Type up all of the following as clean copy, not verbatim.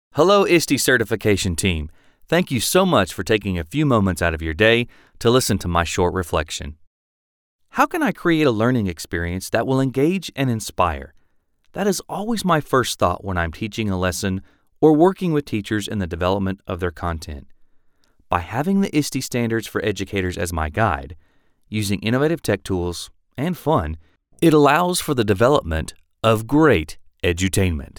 Hello, ISTE certification team. Thank you so much for taking a few moments out of your day to listen to my short reflection. How can I create a learning experience that will engage and inspire? That is always my first thought when I'm teaching a lesson or working with teachers in the development of their content. By having the ISTE standards for educators as my guide, using innovative tech tools and fun, it allows for the development of great edutainment.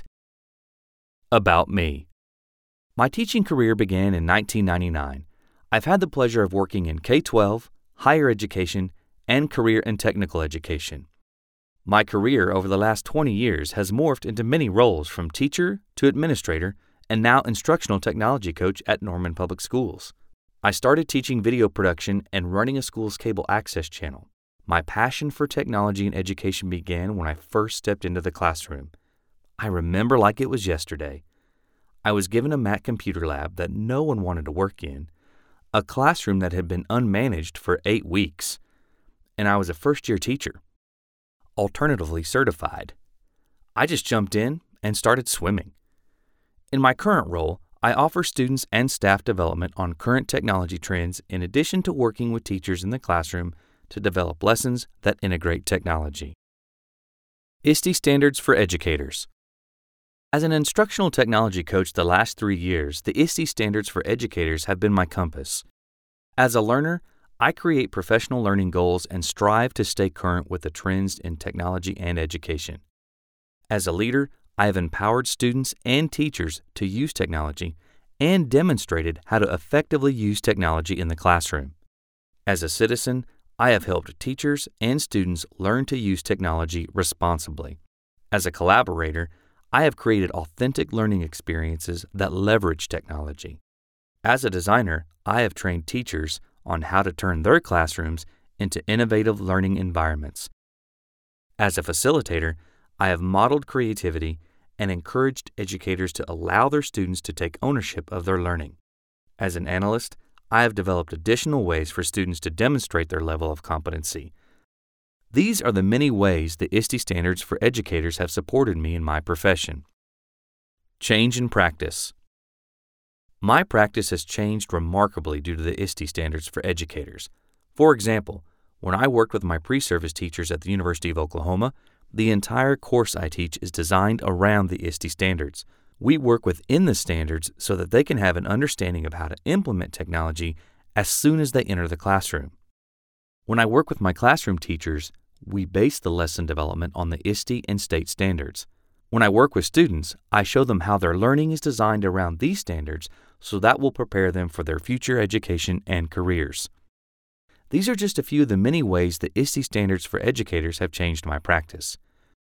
About me. My teaching career began in 1999. I've had the pleasure of working in K-12, higher education, and career and technical education. My career over the last 20 years has morphed into many roles from teacher to administrator and now instructional technology coach at Norman Public Schools. I started teaching video production and running a school's cable access channel. My passion for technology and education began when I first stepped into the classroom. I remember like it was yesterday. I was given a Mac computer lab that no one wanted to work in, a classroom that had been unmanaged for 8 weeks, and I was a first-year teacher, alternatively certified. I just jumped in and started swimming. In my current role, I offer students and staff development on current technology trends in addition to working with teachers in the classroom to develop lessons that integrate technology. ISTE Standards for Educators. As an instructional technology coach the last 3 years, the ISTE Standards for Educators have been my compass. As a learner, I create professional learning goals and strive to stay current with the trends in technology and education. As a leader, I have empowered students and teachers to use technology and demonstrated how to effectively use technology in the classroom. As a citizen, I have helped teachers and students learn to use technology responsibly. As a collaborator, I have created authentic learning experiences that leverage technology. As a designer, I have trained teachers on how to turn their classrooms into innovative learning environments. As a facilitator, I have modeled creativity and encouraged educators to allow their students to take ownership of their learning. As an analyst, I have developed additional ways for students to demonstrate their level of competency. These are the many ways the ISTE Standards for Educators have supported me in my profession. Change in practice. My practice has changed remarkably due to the ISTE Standards for Educators. For example, when I worked with my pre-service teachers at the University of Oklahoma, the entire course I teach is designed around the ISTE Standards. We work within the standards so that they can have an understanding of how to implement technology as soon as they enter the classroom. When I work with my classroom teachers, we base the lesson development on the ISTE and state standards. When I work with students, I show them how their learning is designed around these standards so that will prepare them for their future education and careers. These are just a few of the many ways the ISTE Standards for Educators have changed my practice.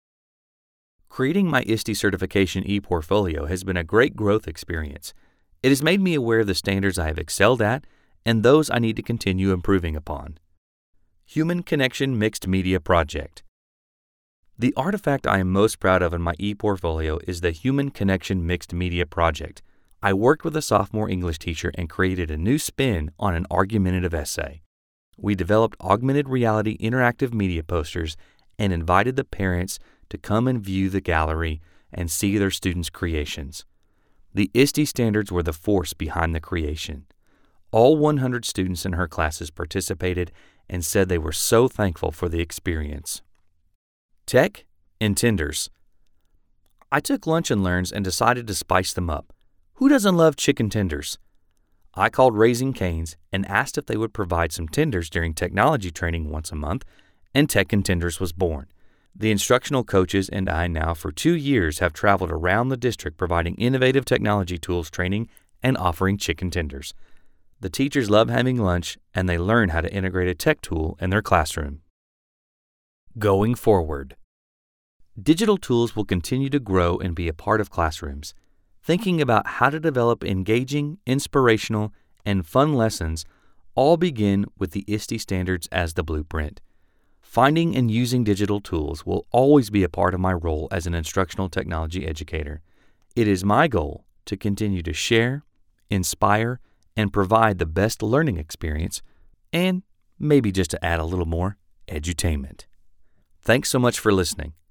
Creating my ISTE certification e-portfolio has been a great growth experience. It has made me aware of the standards I have excelled at and those I need to continue improving upon. Human Connection Mixed Media Project. The artifact I am most proud of in my e-portfolio is the Human Connection Mixed Media Project. I worked with a sophomore English teacher and created a new spin on an argumentative essay. We developed augmented reality interactive media posters and invited the parents to come and view the gallery and see their students' creations. The ISTE standards were the force behind the creation. All 100 students in her classes participated and said they were so thankful for the experience. Tech and tenders. I took lunch and learns and decided to spice them up. Who doesn't love chicken tenders? I called Raising Cane's and asked if they would provide some tenders during technology training once a month, and Tech and Tenders was born. The instructional coaches and I now for 2 years have traveled around the district providing innovative technology tools training and offering chicken tenders. The teachers love having lunch and they learn how to integrate a tech tool in their classroom. Going forward. Digital tools will continue to grow and be a part of classrooms. Thinking about how to develop engaging, inspirational, and fun lessons all begin with the ISTE standards as the blueprint. Finding and using digital tools will always be a part of my role as an instructional technology educator. It is my goal to continue to share, inspire, and provide the best learning experience, and maybe just to add a little more, edutainment. Thanks so much for listening.